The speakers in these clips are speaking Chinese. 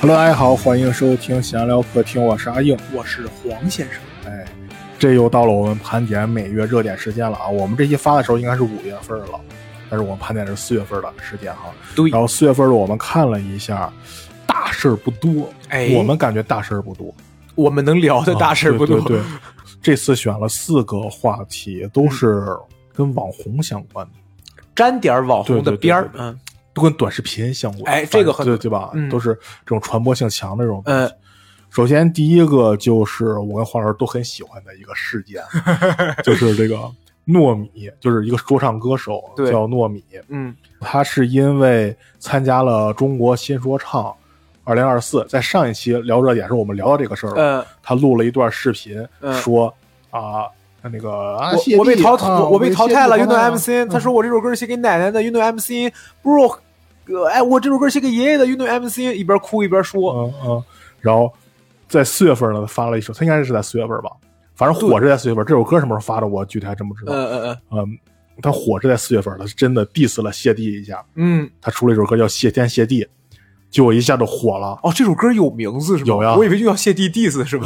Hello， 大家好，欢迎收听闲聊客厅，我是阿硬， 我是黄先生。 这又到了我们盘点每月热点时间了啊！我们这期发的时候应该是5月份了，但是我们盘点是4月份的时间哈。 对。 然后4月份的我们看了一下，大事不多，我们感觉大事不多， 我们能聊的大事不多。 对，这次选了4个话题，都是跟网红相关的， 沾点网红的边儿， 都跟短视频相关。 这个很对吧？都是这种传播性强的这种。首先第一个就是我跟黄老师都很喜欢的一个事件，就是这个糯米，就是一个说唱歌手叫糯米。他是因为参加了中国新说唱2024，在上一期聊热点时候我们聊到这个事儿了。他录了一段视频，说那个我被淘汰了，运动 MC。他说我这首歌是写给奶奶的，运动 MC 不是我这首歌写给爷爷的，运动 MC。一边哭一边说。 然后在4月份呢发了一首，他应该是在4月份吧，反正火是在4月份。这首歌什么时候发的我具体还真不知道。他火是在4月份，他是真的 diss 了谢帝一下。他出了一首歌叫谢天谢地，结果一下就火了。 这首歌有名字是吗？ 有呀， 我以为就叫谢帝 diss 是吧？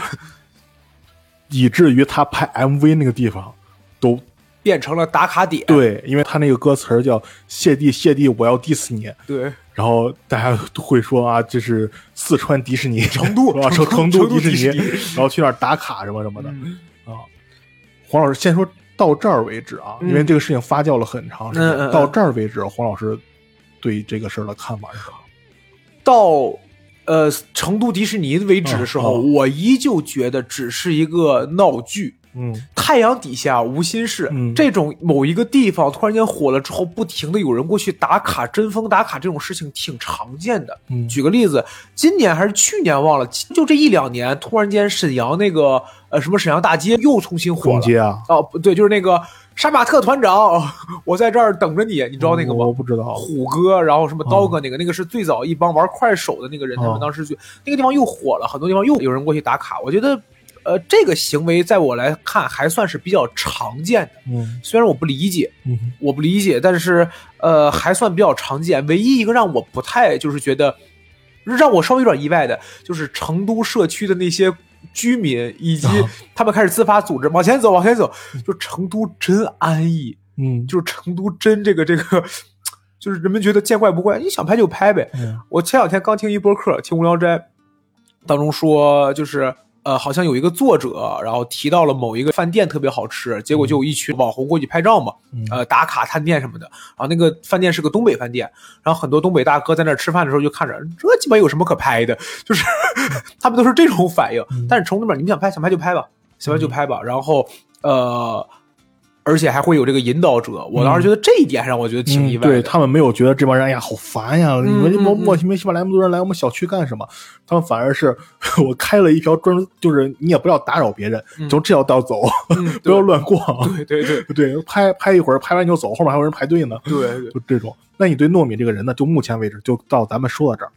以至于他拍 MV 那个地方都变成了打卡点。 对，因为他那个歌词叫谢帝谢帝我要 diss 你。 对， 然后大家都会说这是四川迪士尼， 成都迪士尼，然后去那儿打卡什么什么的。黄老师先说到这儿为止因为这个事情发酵了很长时间。到这儿为止，黄老师对这个事儿的看法是什么？ 到成都迪士尼为止的时候，我依旧觉得只是一个闹剧。太阳底下无心事。这种某一个地方突然间火了之后，不停的有人过去打卡，争锋打卡，这种事情挺常见的。举个例子，今年还是去年忘了，就这1-2年，突然间沈阳那个什么沈阳大街又重新火了。 街不对，就是那个杀马特团长，我在这儿等着你，你知道那个吗？ 我不知道。 虎哥，然后什么刀哥，那个是最早一帮玩快手的那个人，他们当时那个地方又火了，很多地方又有人过去打卡。我觉得这个行为在我来看还算是比较常见的。虽然我不理解，但是还算比较常见。唯一一个让我不太就是觉得让我稍微有点意外的，就是成都社区的那些居民以及他们开始自发组织往前走，就成都真安逸。就是成都真这个就是人们觉得见怪不怪，你想拍就拍呗。我前2天刚听一播客，听无聊斋当中说，就是好像有一个作者，然后提到了某一个饭店特别好吃，结果就有一群网红过去拍照嘛，打卡探店什么的。然后那个饭店是个东北饭店，然后很多东北大哥在那儿吃饭的时候就看着，这基本有什么可拍的，就是他们都是这种反应。但是成都那边，你们想拍就拍吧，然后而且还会有这个引导者，我当时觉得这一点让我觉得挺意外的。 对，他们没有觉得这帮人好烦呀，你们莫名其妙来那么多人来我们小区干什么？他们反而是我开了一条专门，就是你也不要打扰别人，从这条道走，不要乱逛。对，拍一会儿，拍完就走，后面还有人排队呢。对，就这种。那你对糯米这个人呢？就目前为止，就到咱们说到这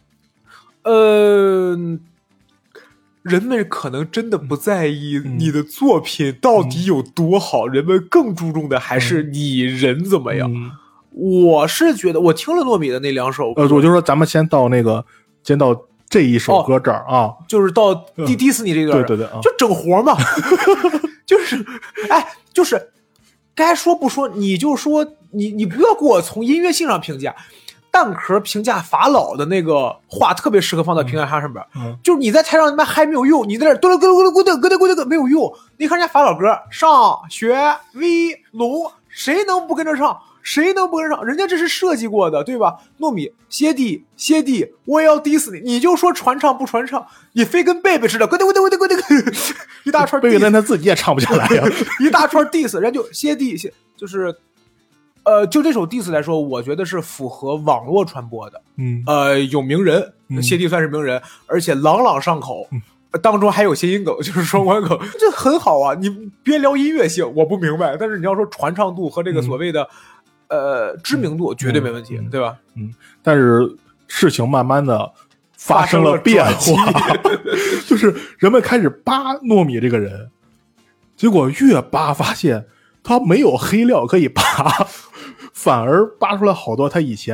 儿。人们可能真的不在意你的作品到底有多好，人们更注重的还是你人怎么样。我是觉得我听了糯米的那2首歌， 我就说咱们先到这一首歌这儿就是到迪士尼这段， 对， 就整活嘛。就是该说不说，你就说你不要给我从音乐性上评价。蛋壳评价法老的那个话特别适合放在评价上面。就是你在台上他妈还没有用，你在那咯咯没有用。你看人家法老歌，上学威龙，谁能不跟着唱？人家这是设计过的，对吧？糯米谢帝，我也要 diss 你，你就说传唱不传唱，你非跟贝贝似的，咯一大串 diss， 贝贝他自己也唱不下来呀， 一大串 diss， 人家就谢帝就是。就这首 diss 来说，我觉得是符合网络传播的。有名人，谢帝算是名人，而且朗朗上口。当中还有谐音梗，就是双关梗，这很好啊。你别聊音乐性，我不明白，但是你要说传唱度和这个所谓的知名度，绝对没问题，对吧？ 但是事情慢慢的发生了变化，就是人们开始扒糯米这个人，结果越扒发现他没有黑料可以扒，反而扒出来好多他以前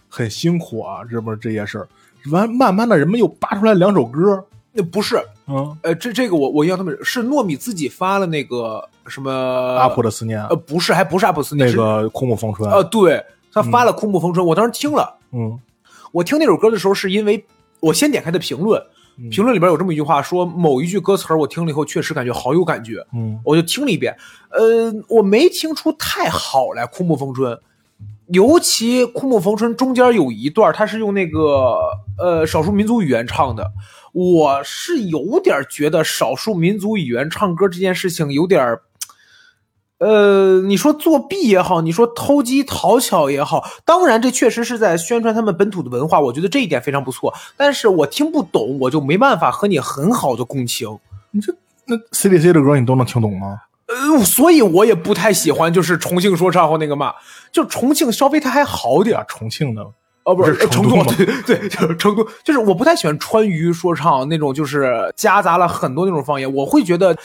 很辛苦啊，这些事儿。慢慢的人们又扒出来2首歌。 不是，这个我印象特别是糯米自己发了那个什么阿普的思念， 不是，还不是阿普思念， 那个枯木逢春， 对，他发了枯木逢春，我当时听了，我听那首歌的时候是因为我先点开的评论，评论里边有这么一句话说某一句歌词我听了以后确实感觉好有感觉，我就听了一遍，我没听出太好来枯木逢春。尤其枯木逢春中间有一段他是用那个少数民族语言唱的，我是有点觉得少数民族语言唱歌这件事情有点你说作弊也好，你说投机讨巧也好，当然这确实是在宣传他们本土的文化，我觉得这一点非常不错，但是我听不懂，我就没办法和你很好的共情。 你这那 CDC 的歌你都能听懂吗？ 所以我也不太喜欢就是重庆说唱或那个嘛，就重庆稍微它还好点， 重庆的不是成都，对，就是成都，就是我不太喜欢川渝说唱那种，就是夹杂了很多那种方言，我会觉得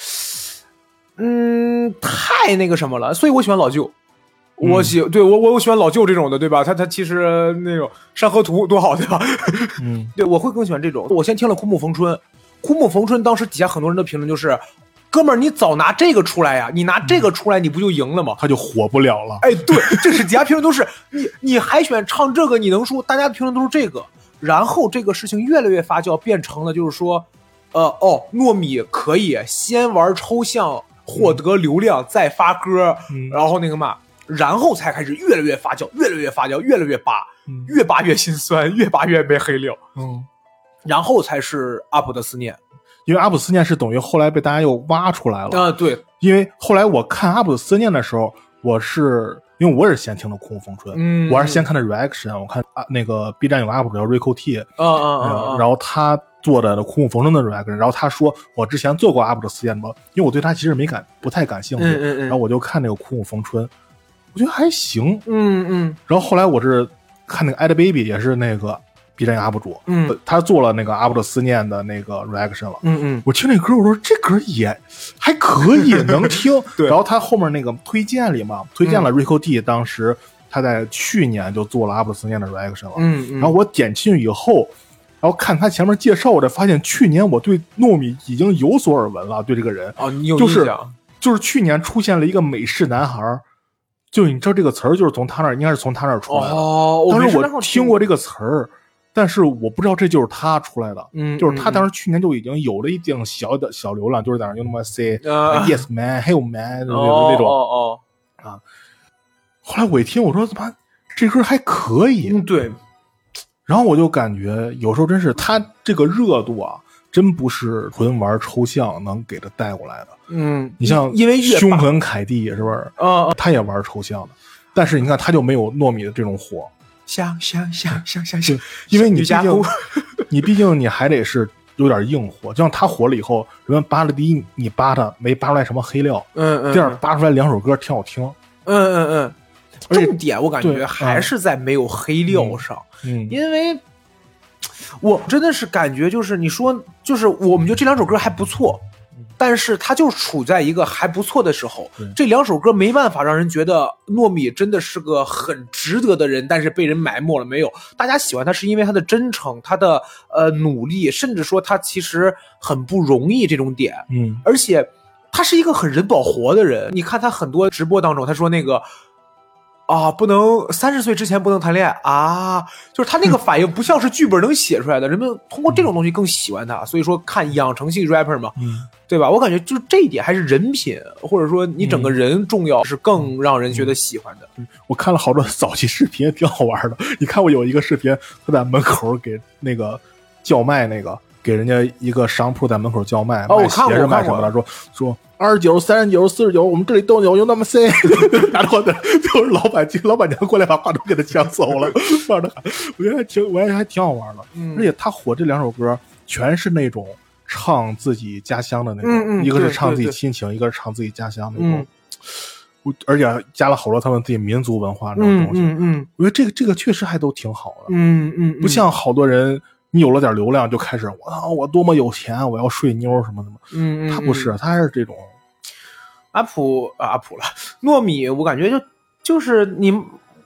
太那个什么了，所以我喜欢老舅。我喜欢老舅这种的，对吧？他其实那种山河图多好，对吧？对，我会更喜欢这种。我先听了枯木逢春，枯木逢春当时底下很多人的评论就是哥们儿，你早拿这个出来呀！你拿这个出来，你不就赢了吗？ 他就火不了了。 哎，对，这是底下评论都是你还选唱这个，你能输？大家的评论都是这个。然后这个事情越来越发酵，变成了就是说，糯米可以先玩抽象获得流量，再发歌，然后那个嘛，然后才开始越来越发酵，越来越发酵，越来越扒，越扒越心酸，越扒越没黑料。然后才是阿普的思念。 因为阿普思念是等于后来被大家又挖出来了对， 因为后来我看阿普思念的时候，因为我也是先听的枯木逢春，我还是先看的 reaction， 我看那个 B 站有个 UP 主叫 Rico T， 然后他做的枯木逢春的 reaction， 然后他说我之前做过阿普的思念吗？因为我对他其实不太感兴趣，然后我就看那个枯木逢春，我觉得还行，然后后来我是看那个 Ed Baby 也是那个B 站 UP 主，他做了那个阿布的思念的那个 reaction 了，我听那歌，我说这歌也还可以，能听。然后他后面那个推荐里嘛，推荐了 Rico D， 当时他在去年就做了阿布的思念的 reaction 了，然后我点进去以后，然后看他前面介绍，我才发现去年我对糯米已经有所耳闻了，对这个人， 你有印象？ 就是去年出现了一个美式男孩，就你知道这个词儿就是从他那儿，应该是从他那儿出来的。当时我听过这个词儿。但是我不知道这就是他出来的，就是他当时去年就已经有了一定小流量，就是在那用那么 say yes man hey man 那种后来我一听，我说怎么这歌还可以， 对。 然后我就感觉有时候真是他这个热度啊，真不是纯玩抽象能给他带过来的。你像因为凶狠凯蒂是不是？他也玩抽象的，但是你看他就没有糯米的这种火。 香， 因为你毕竟你还得是有点硬火，就像他火了以后，人们扒了第一，你扒他没扒出来什么黑料，第二扒出来2首歌挺好听， 重点我感觉还是在没有黑料上，因为我真的是感觉就是你说就是我们觉得这2首歌还不错。但是他就处在一个还不错的时候，这2首歌没办法让人觉得糯米真的是个很值得的人，但是被人埋没了没有？大家喜欢他是因为他的真诚，他的努力，甚至说他其实很不容易这种点。而且他是一个很人保活的人。你看他很多直播当中，他说那个不能30岁之前不能谈恋爱啊，就是他那个反应不像是剧本能写出来的，人们通过这种东西更喜欢他，所以说看养成系 rapper 嘛，对吧？我感觉就是这一点还是人品，或者说你整个人重要，是更让人觉得喜欢的。 我看了好多早期视频，挺好玩的。你看我有一个视频，他在门口给那个叫卖给人家一个商铺在门口叫卖，卖鞋是卖什么的，说29、39、49，我们这里都有那么 C， 然后就是老板娘过来把话筒给他抢走了，我觉得还挺好玩的。而且他火这2首歌全是那种唱自己家乡的那种，一个是唱自己亲情，一个是唱自己家乡那种，而且加了好多他们自己民族文化那种东西。我觉得这个确实还都挺好的。不像好多人。你有了点流量就开始我多么有钱，我要睡妞什么的他不是，他是这种阿普了糯米，我感觉就是你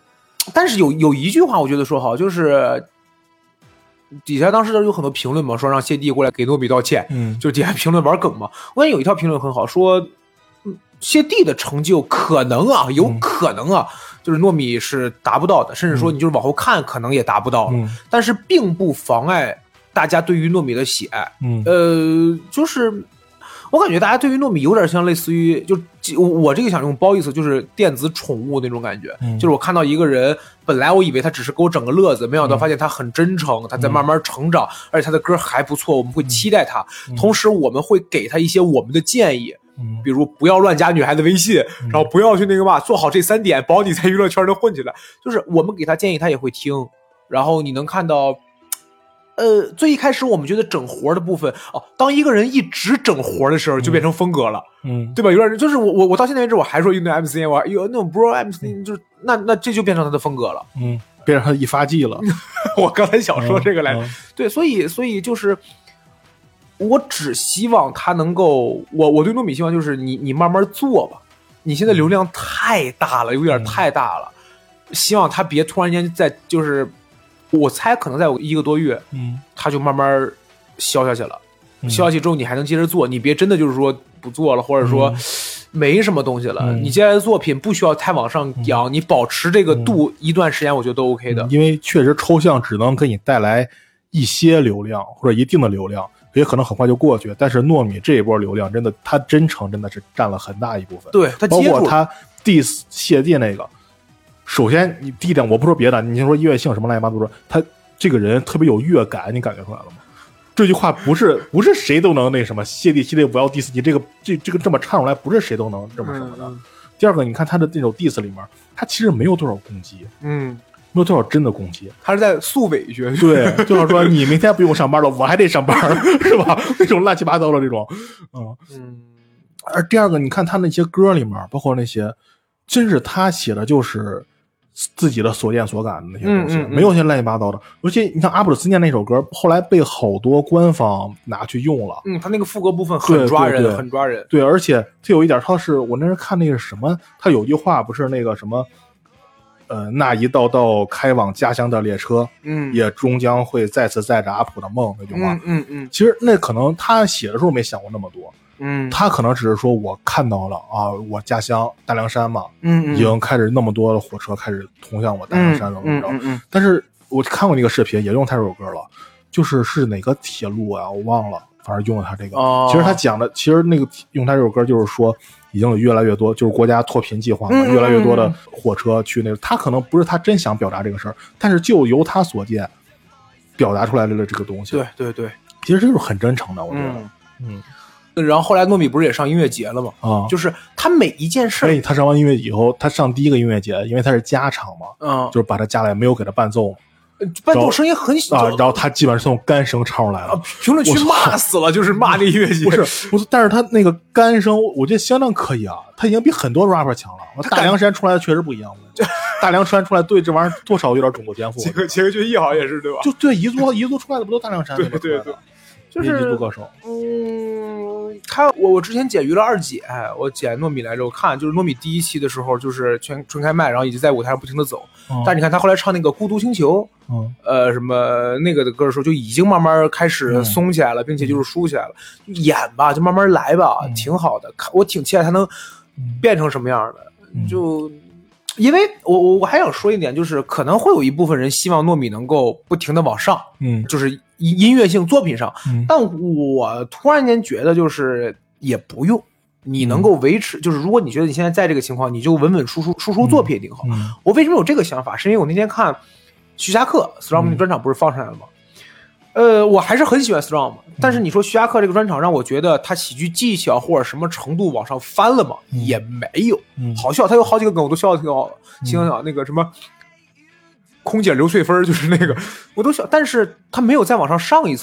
但是有一句话我觉得说好，就是底下当时有很多评论嘛，说让谢帝过来给糯米道歉，就底下评论玩梗嘛。我感觉有一条评论很好，说谢帝的成就可能啊，有可能啊，就是糯米是达不到的，甚至说你就是往后看可能也达不到了，但是并不妨碍大家对于糯米的喜爱。就是我感觉大家对于糯米有点像类似于，就我这个想用褒义词，就是电子宠物那种感觉。就是我看到一个人，本来我以为他只是给我整个乐子，没想到发现他很真诚，他在慢慢成长，而且他的歌还不错，我们会期待他，同时我们会给他一些我们的建议。比如不要乱加女孩子微信，然后不要去那个嘛，做好这3点，保你在娱乐圈能混起来。就是我们给他建议，他也会听。然后你能看到，最一开始我们觉得整活的部分当一个人一直整活的时候，就变成风格了，对吧？有点就是我到现在为止我还说用那 MCN， 我有那种 Bro MCN，就是那这就变成他的风格了， 变成他一发技了。 我刚才想说这个来，对，所以就是。我只希望他能够，我对糯米希望就是你慢慢做吧，你现在流量太大了，有点太大了，希望他别突然间就是我猜可能在1个多月，他就慢慢消下去了，消下去之后你还能接着做，你别真的就是说不做了，或者说没什么东西了，你接下来的作品不需要太往上扬，你保持这个度一段时间，我觉得都 OK 的， 因为确实抽象只能给你带来一些流量或者一定的流量。也可能很快就过去，但是糯米这一波流量真的，他真诚真的是占了很大一部分。 对，他包括他 diss 谢帝那个，首先你第一点，我不说别的，你先说音乐性什么乱七八糟说，他这个人特别有乐感，你感觉出来了吗？这句话不是谁都能那什么，谢帝不要 diss 你，这个这么唱出来，不是谁都能这么什么的。第二个，你看他的那种 diss 里面，他其实没有多少攻击，没有多少真的攻击， 他是在诉委屈。 对，就是说你明天不用上班了，我还得上班，是吧？那种乱七八糟的这种，而第二个，你看他那些歌里面，包括那些，真是他写的就是自己的所见所感的那些东西，没有些乱七八糟的。尤其你像阿布的思念那首歌，后来被好多官方拿去用了。 他那个副歌部分很抓人， 对很抓人。 对，而且他有一点，他是我那时看那个什么，他有句话不是那个什么。那一道道开往家乡的列车，也终将会再次载着阿普的梦那句话，其实那可能他写的时候没想过那么多，他可能只是说我看到了啊，我家乡大凉山嘛，已经开始那么多的火车开始通向我大凉山了，但是我看过那个视频，也用他这首歌了，是哪个铁路啊，我忘了，反正用了他这个。其实他讲的，其实那个用他这首歌就是说。已经有越来越多，就是国家脱贫计划嘛，越来越多的火车去那个，他可能不是他真想表达这个事儿，但是就由他所见表达出来的这个东西。 对， 其实这是很真诚的，我觉得。然后后来糯米不是也上音乐节了吗？就是他每一件事， 他上完音乐以后，他上第一个音乐节，因为他是加场嘛，就是把他加来，没有给他伴奏嘛。 伴奏声音很小然后他基本上用干声唱出来了， 评论区骂死了，就是骂那音乐节。 不是，但是他那个干声，我觉得相当可以啊，他已经比很多 rapper 强了。大凉山出来的确实不一样，大凉山出来对这玩意儿多少有点种族颠覆。 杰克隽逸好像也是对吧？ 就对彝族出来的不都大凉山？ 对，就是彝族歌手。 我之前剪娱乐2姐，我剪糯米来着，我看就是糯米第1期的时候，就是全开麦，然后一直在舞台上不停的走。但是你看他后来唱那个《孤独星球》，什么那个的歌的时候，就已经慢慢开始松起来了，并且就是舒起来了。演吧，就慢慢来吧，挺好的。我挺期待他能变成什么样的。就因为我还想说一点，就是可能会有一部分人希望糯米能够不停的往上，就是音乐性作品上，但我突然间觉得就是也不用。你能够维持，就是如果你觉得你现在在这个情况，你就稳稳输出作品挺好。我为什么有这个想法？是因为我那天看徐霞客 Storm 的专场不是放上来了吗？我还是很喜欢 Storm， 但是你说徐霞客这个专场让我觉得他喜剧技巧或者什么程度往上翻了吗？也没有，好笑，他有好几个梗我都笑得挺好的。想想那个什么空姐刘翠芬，就是那个我都笑，但是他没有再往上上一层。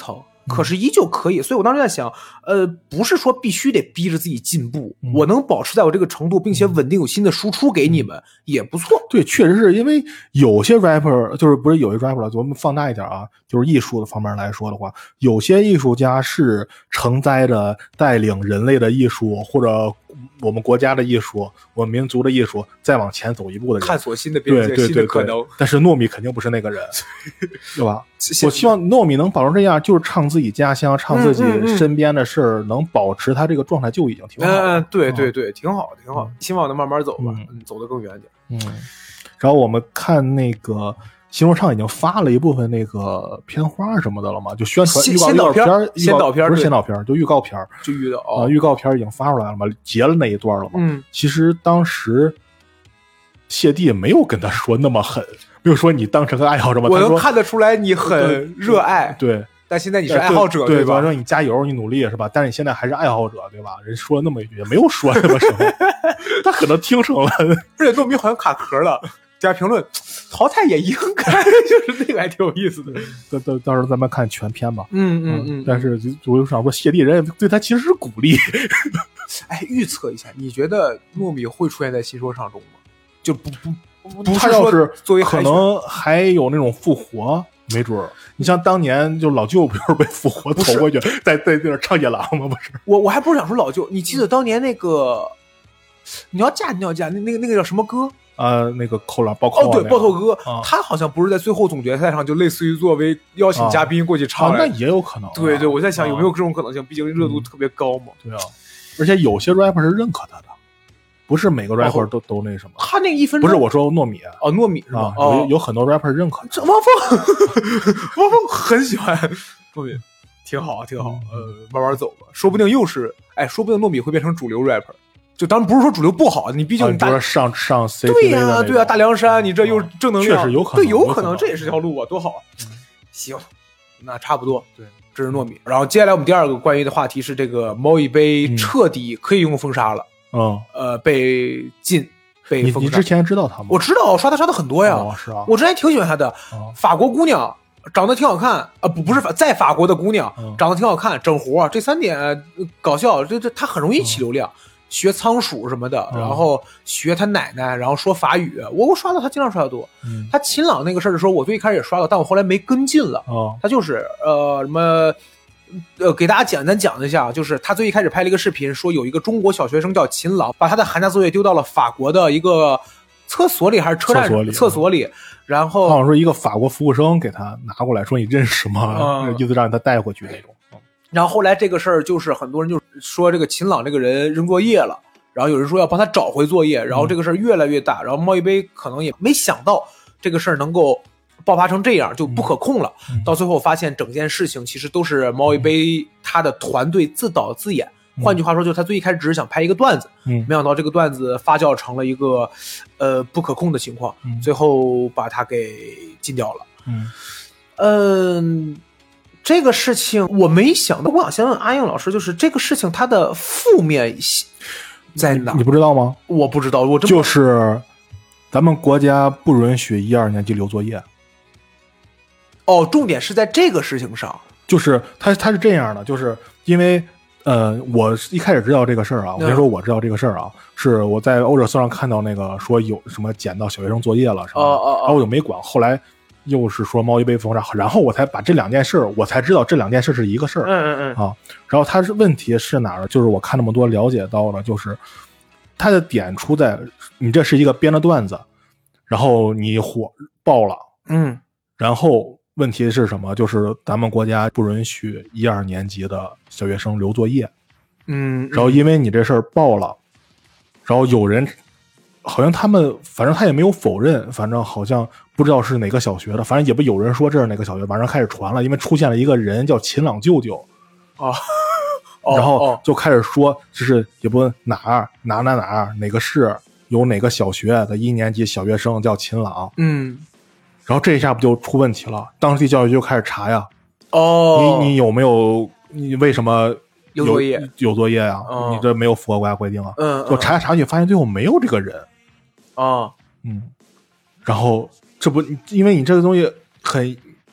可是依旧可以。所以我当时在想，不是说必须得逼着自己进步，我能保持在我这个程度，并且稳定有新的输出给你们，也不错。 对，确实是因为有些 rapper 就是不是有些 rapper 了，我们放大一点啊，就是艺术的方面来说的话，有些艺术家是承载着带领人类的艺术或者我们国家的艺术，我们民族的艺术再往前走一步的人， 探索新的边界，新的可能。 但是糯米肯定不是那个人，对吧？我希望糯米能保成这样，就是唱自己家乡，唱自己身边的事儿，能保持他这个状态就已经挺好的。 对，挺好的，挺好的。希望能慢慢走吧，走得更远点。 然后我们看那个新说唱已经发了一部分那个片花什么的了嘛，就宣传先导片， 不是先导片，就预告片， 就预告片已经发出来了嘛，截了那一段了嘛。其实当时谢帝没有跟他说那么狠，没有说你当成个爱好者嘛。 我能看得出来你很热爱， 对。 但现在你是爱好者， 对吧？ 说你加油，你努力是吧？但是你现在还是爱好者，对吧？人说了那么一句，也没有说那么什么，他可能听成了。 而且糯米好像卡壳了。底下评论淘汰也应该，就是那个还挺有意思的。 到时候咱们看全片吧。 但是我就想说，谢帝人对他其实是鼓励。 哎，预测一下，你觉得糯米会出现在新说唱中吗？就不， 他要是作为可能还有那种复活。没准儿，你像当年就老舅不就是被复活投过去，在那唱野狼吗？不是， 我还不是想说老舅，你记得当年那个你要嫁那个叫什么歌？ 那个扣篮爆扣对，爆头哥，他好像不是在最后总决赛上就类似于作为邀请嘉宾过去唱， 那也有可能。 对，我在想有没有这种可能性，毕竟热度特别高嘛。 对啊，而且有些 rapper 是认可他的。不是每个 rapper 都那什么， 他那1分钟不是我说糯米糯米是吧？ 有很多 rapper 认可。 这汪峰很喜欢糯米，挺好。慢慢走吧，说不定说不定糯米会变成主流 rapper。就当然不是说主流不好，你毕竟你说上 C 对呀，大凉山，你这又正能量， 确实有可能， 对，有可能这也是条路啊，多好啊！行，那差不多， 对， 这是糯米。然后接下来我们第二个关于的话题是这个猫一杯彻底可以用封杀了。被封杀。 你之前知道他吗？ 我知道，刷他刷的很多呀。 是啊， 我之前挺喜欢他的。法国姑娘长得挺好看不是在法国的姑娘长得挺好看，整活这3点搞笑，这他很容易起流量。学仓鼠什么的，然后学他奶奶，然后说法语。我刷到他经常刷的多。他秦朗那个事儿的时候，我最一开始也刷到，但我后来没跟进了。他就是什么。给大家简单讲一下，就是他最一开始拍了一个视频，说有一个中国小学生叫秦朗，把他的寒假作业丢到了法国的一个厕所里还是车站厕所里，然后好像说一个法国服务生给他拿过来，说你认识吗？意思让他带回去那种。 然后后来这个事儿就是很多人就说这个秦朗这个人扔作业了，然后有人说要帮他找回作业，然后这个事儿越来越大，然后猫一杯可能也没想到这个事儿能够爆发成这样，就不可控了。到最后发现整件事情其实都是猫一杯他的团队自导自演。换句话说，就是他最一开始只是想拍一个段子，没想到这个段子发酵成了一个不可控的情况，最后把他给禁掉了。这个事情我没想到，我想先问阿英老师，就是这个事情它的负面在哪？ 你不知道吗？ 我不知道，我就是咱们国家不允许1、2年级留作业。 重点是在这个事情上， 就是他是这样的，就是因为我一开始知道这个事儿啊，我先说我知道这个事儿啊，是我在欧热搜上看到那个说有什么捡到小学生作业了什么，然后我就没管，后来又是说猫一杯封杀，然后我才把这2件事，我才知道这2件事是一个事儿。然后他是问题是哪儿？就是我看那么多了解到的，就是他的点出在你这是一个编的段子，然后你爆了，然后问题是什么？就是咱们国家不允许1、2年级的小学生留作业。然后因为你这事儿爆了，然后有人好像他们反正他也没有否认，反正好像不知道是哪个小学的，反正也不有人说这是哪个小学，晚上开始传了，因为出现了一个人叫秦朗舅舅然后就开始说就是也不问哪儿哪个市有哪个小学的1年级小学生叫秦朗，然后这一下不就出问题了，当地教育局就开始查呀。你有没有，你为什么有作业呀？你这没有符合国家规定啊。就查去发现最后没有这个人。然后这不因为你这个东西很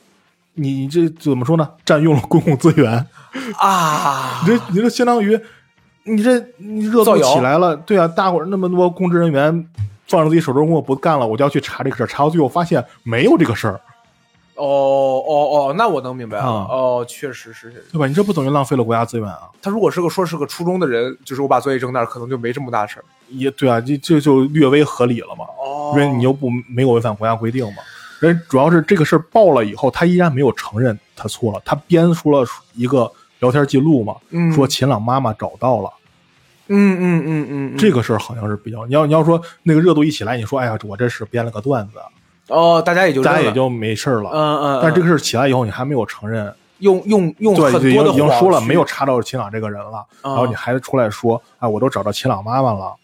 你这怎么说呢？占用了公共资源啊！ 你这相当于你热度起来了，对啊，大伙儿那么多公职人员放着自己手中工作不干了，我就要去查这个事儿，查到最后发现没有这个事儿。 那我能明白了。确实是， 对吧？你这不等于浪费了国家资源啊？ 他如果是个初中的人，就是我把作业扔那儿，可能就没这么大事儿。 也对啊，这就略微合理了嘛。因为你又没有违反国家规定嘛。人主要是这个事儿爆了以后，他依然没有承认他错了，他编出了一个聊天记录嘛，说秦朗妈妈找到了。这个事儿好像是比较，你要说那个热度一起来，你说哎呀，我这是编了个段子。 大家也就没事了。但这个事起来以后，你还没有承认， 用很多的已经说了没有查到秦朗这个人了，然后你还出来说，哎，我都找到秦朗妈妈了。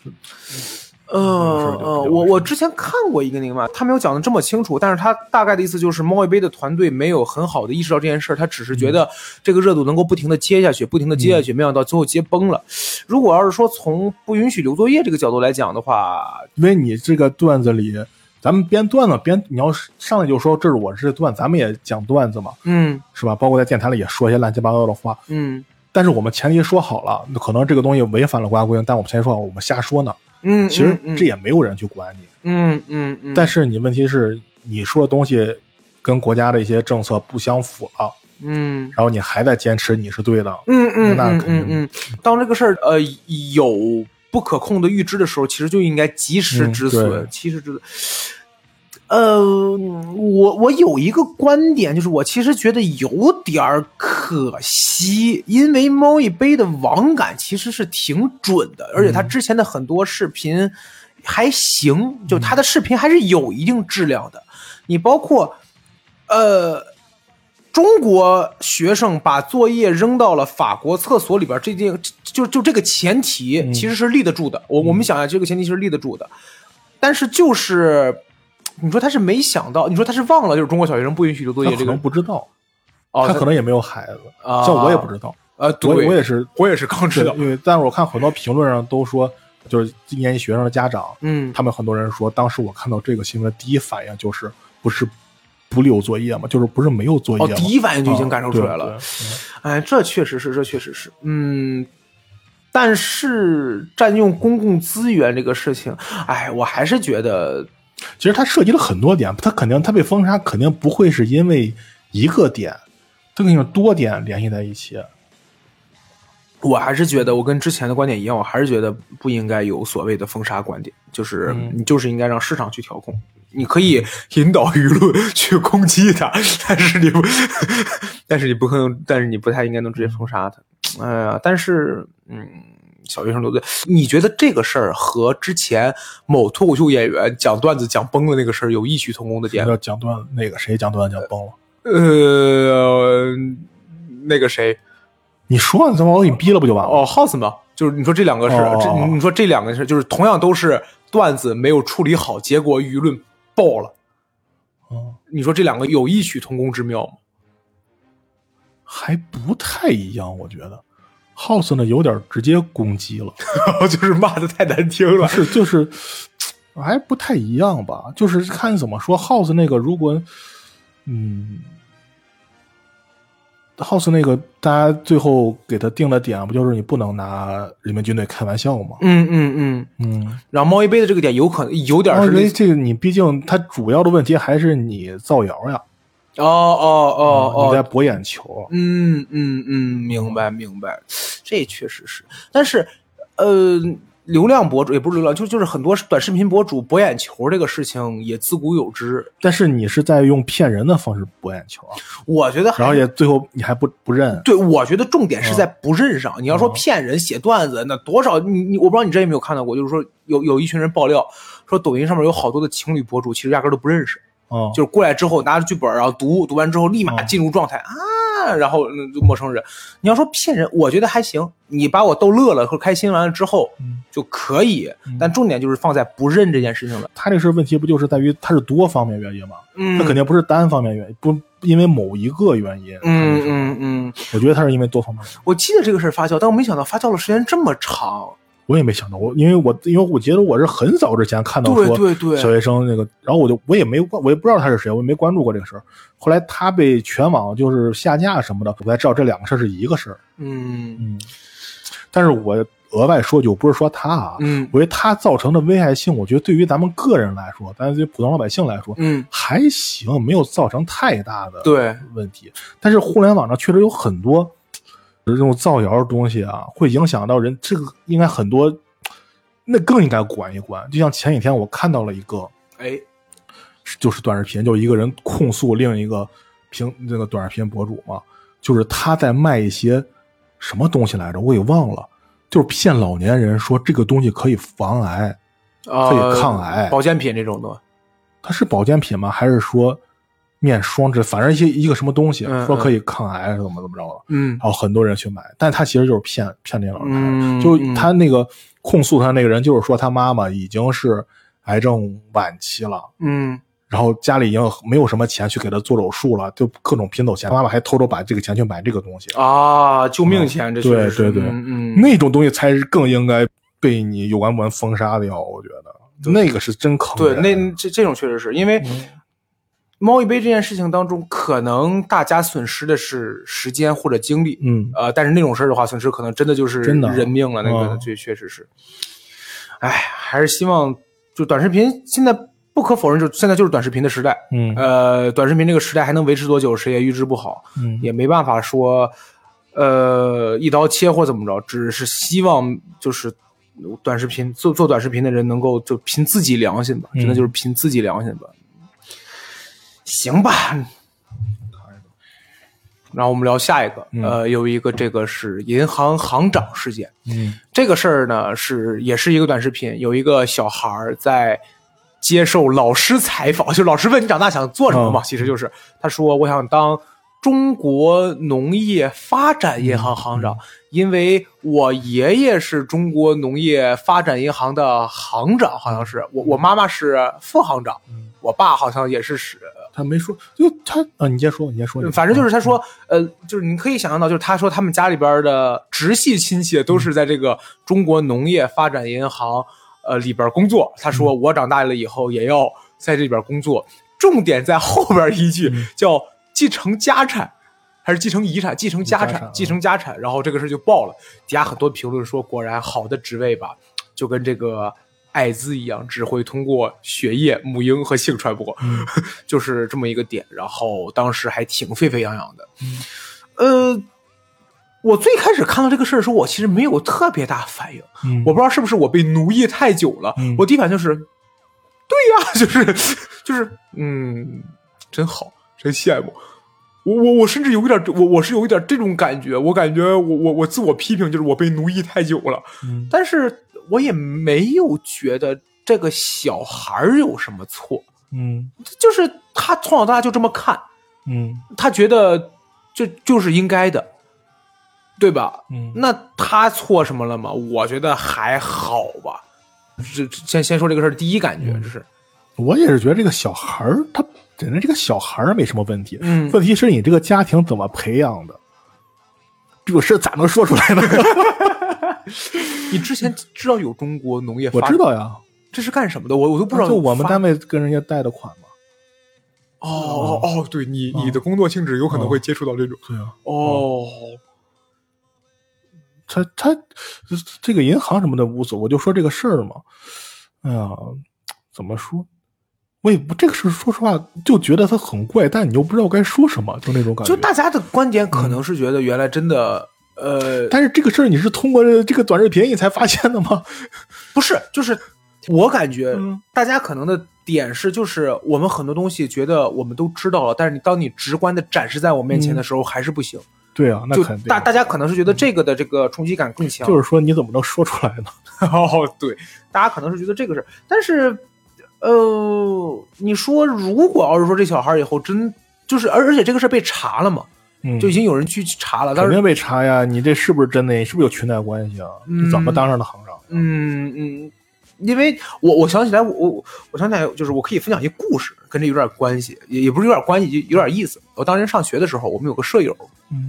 我之前看过一个那个嘛，他没有讲的这么清楚，但是他大概的意思就是猫一杯的团队没有很好的意识到这件事，他只是觉得这个热度能够不停的接下去，没想到最后接崩了。如果要是说从不允许留作业这个角度来讲的话， 因为你这个段子里。咱们编段子你要上来就说这是我这段，咱们也讲段子嘛，是吧？包括在电台里也说一些乱七八糟的话，但是我们前提说好了，可能这个东西违反了国家规定，但我们前提说好，我们瞎说呢，其实这也没有人去管你，但是你问题是你说的东西跟国家的一些政策不相符了，然后你还在坚持你是对的，那肯定， 当这个事儿有不可控的预知的时候，其实就应该及时止损，我有一个观点，就是我其实觉得有点可惜，因为猫一杯的网感其实是挺准的，而且他之前的很多视频还行，就他的视频还是有一定质量的。你包括中国学生把作业扔到了法国厕所里边，就这个前提其实是立得住的。我们想想，这个前提是立得住的，但是就是你说他是没想到，你说他是忘了，就是中国小学生不允许留作业，这个可能不知道，他可能也没有孩子，像我也不知道。 对， 我也是刚知道， 因为但是我看很多评论上都说，就是一年级学生的家长，他们很多人说，当时我看到这个新闻第一反应就是不留作业嘛，就是不是没有作业第一反应就已经感受出来了。哎，这确实是，但是占用公共资源这个事情，哎，我还是觉得， 其实它涉及了很多点，它被封杀肯定不会是因为一个点，它肯定是多点联系在一起。 我还是觉得，我跟之前的观点一样，我还是觉得不应该有所谓的封杀观点，就是你就是应该让市场去调控。你可以引导舆论去攻击他，但是你不太应该能直接封杀他。但是小学生留作业，你觉得这个事儿和之前某脱口秀演员讲段子讲崩了那个事儿有异曲同工的点？ 要讲段子，那个谁讲段子讲崩了？ 那个谁， 你说你怎么我给你逼了不就完了 ？House 嘛，就是你说这两个事，你说这两个事就是同样都是段子没有处理好，结果舆论爆了。你说这两个有异曲同工之妙吗？ 还不太一样，我觉得 House 呢有点直接攻击了， 就是骂的太难听了。 就是还不太一样吧，就是看怎么说。House 那个如果House 那个大家最后给他定的点不就是你不能拿人民军队开玩笑吗？ 然后猫一杯的这个点有可能有点是这个你毕竟它主要的问题还是你造谣呀。你在博眼球。 明白，这确实是。但是流量博主也不是流量，就是很多短视频博主博眼球这个事情也自古有之。 但是你是在用骗人的方式博眼球啊， 我觉得。 然后也最后你还不认。 对，我觉得重点是在不认上。你要说骗人写段子，那多少我不知道你之前有没有看到过，就是说有一群人爆料说抖音上面有好多的情侣博主，其实压根都不认识。就是过来之后拿着剧本，然后读完之后立马进入状态然后陌生人。你要说骗人，我觉得还行，你把我逗乐了或开心完了之后就可以，但重点就是放在不认这件事情了。 他这事问题不就是在于他是多方面原因吗？他肯定不是单方面原因，不因为某一个原因。 我觉得他是因为多方面。 我记得这个事发酵，但我没想到发酵了时间这么长。 我也没想到，因为我觉得我是很早之前看到说小学生那个，然后我也不知道他是谁，我也没关注过这个事儿。后来他被全网就是下架什么的，我才知道这两个事儿是一个事儿。但是我额外说就不是说他啊，我觉得他造成的危害性，我觉得对于咱们个人来说，咱对普通老百姓来说，还行，没有造成太大的问题。但是互联网上确实有很多这种造谣的东西啊，会影响到人，这个应该很多，那更应该管一管。就像前几天我看到了一个，就是短视频，就一个人控诉另一个那个短视频博主嘛，就是他在卖一些什么东西来着，我给忘了，就是骗老年人说这个东西可以防癌，可以抗癌， 保健品这种的。 它是保健品吗？还是说面霜之，反正一个什么东西，说可以抗癌，怎么着的，然后很多人去买，但他其实就是骗这些老人，就他那个控诉他那个人，就是说他妈妈已经是癌症晚期了，然后家里已经没有什么钱去给他做手术了，就各种拼凑钱，他妈妈还偷偷把这个钱去买这个东西啊，救命钱，这确实对，那种东西才是更应该被你有关部门封杀的，我觉得那个是真坑人。 对，这种确实是因为。猫一杯这件事情当中，可能大家损失的是时间或者精力，但是那种事儿的话，损失可能真的就是人命了，那个确实是。还是希望就短视频现在不可否认，就现在就是短视频的时代，短视频这个时代还能维持多久，谁也预知不好，也没办法说，一刀切或怎么着，只是希望就是短视频做短视频的人能够就凭自己良心吧，真的就是凭自己良心吧。行吧，然后我们聊下一个，有一个这个是银行行长事件，这个事儿呢也是一个短视频，有一个小孩在接受老师采访，就老师问你长大想做什么嘛，其实就是他说我想当中国农业发展银行行长，因为我爷爷是中国农业发展银行的行长，好像是我妈妈是副行长，我爸好像也是他没说，就他你先说， 反正就是他说，就是你可以想象到，就是他说他们家里边的直系亲戚都是在这个中国农业发展银行里边工作。他说我长大了以后也要在这边工作，重点在后边一句叫继承家产还是继承遗产？继承家产，然后这个事就爆了，底下很多评论说，果然好的职位吧，就跟这个艾滋一样，只会通过血液、母婴和性传播，就是这么一个点。然后当时还挺沸沸扬扬的。我最开始看到这个事儿的时候，我其实没有特别大反应，我不知道是不是我被奴役太久了，我第一反应就是，对呀，就是，真好，真羡慕。我甚至有一点，我是有一点这种感觉，我感觉我自我批评，就是我被奴役太久了，但是我也没有觉得这个小孩有什么错，就是他从小到大就这么看，他觉得这就是应该的，对吧？那他错什么了吗？我觉得还好吧。先说这个事儿，第一感觉就是， 我也是觉得这个小孩他真的这个小孩没什么问题，问题是你这个家庭怎么培养的，这个事咋能说出来呢？ 你之前知道有中国农业发展？ 我知道呀， 这是干什么的？我都不知道。 就我们单位跟人家贷的款嘛。 对，你的工作性质有可能会接触到这种。 对啊。他这个银行什么的无所谓，我就说这个事儿嘛。哎呀，怎么说？我也不这个事说实话就觉得他很怪，但你又不知道该说什么，就那种感觉。 就大家的观点可能是觉得原来真的。 但是这个事儿你是通过这个短视频你才发现的吗？ 不是，就是我感觉大家可能的点是，就是我们很多东西觉得我们都知道了，但是当你直观的展示在我面前的时候还是不行。 对啊，那肯定。 大家可能是觉得这个的这个冲击感更强。 就是说你怎么能说出来呢？ 对，大家可能是觉得这个是，但是你说如果要是说这小孩以后真就是而且这个事被查了嘛。就已经有人去查了， 肯定被查呀！你这是不是真的？你是不是有裙带关系啊？你怎么当上的行长？ 因为我想起来，我想起来，就是我可以分享一个故事，跟这有点关系，也不是有点关系，就有点意思。我当年上学的时候，我们有个舍友，